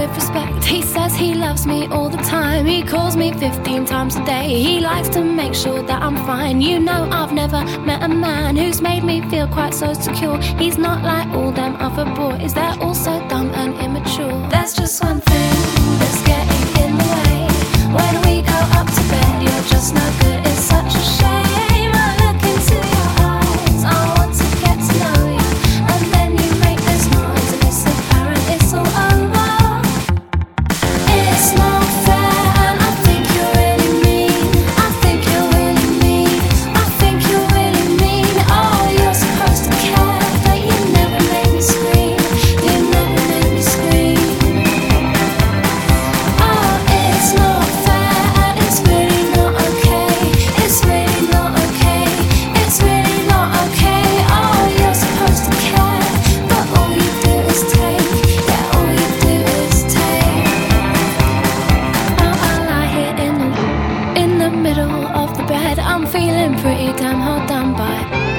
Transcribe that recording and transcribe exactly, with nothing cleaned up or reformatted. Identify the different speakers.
Speaker 1: with respect. He says he loves me all the time. He calls me fifteen times a day. He likes to make sure that I'm fine. You know, I've never met a man who's made me feel quite so secure. He's not like all them other boys, they're all so dumb and immature. There's just one thing that's getting in the way. When we go up to bed, you're just no good. It's such a shame. I look into your eyes, I want to get to know you, and then you make this noise and it's apparent it's all over. It's not fair and I think you're really mean. I think you're really mean. I think you're really mean. Oh, you're supposed to care, but you never make me scream. You never make me scream. Oh, it's not fair and it's really not okay. It's really not okay. It's really not okay. Oh, you're supposed to care, but all you do is take. Yeah, all you do is take. Now I lie here in the, in the middle of the bed. I'm feeling pretty damn hard done by.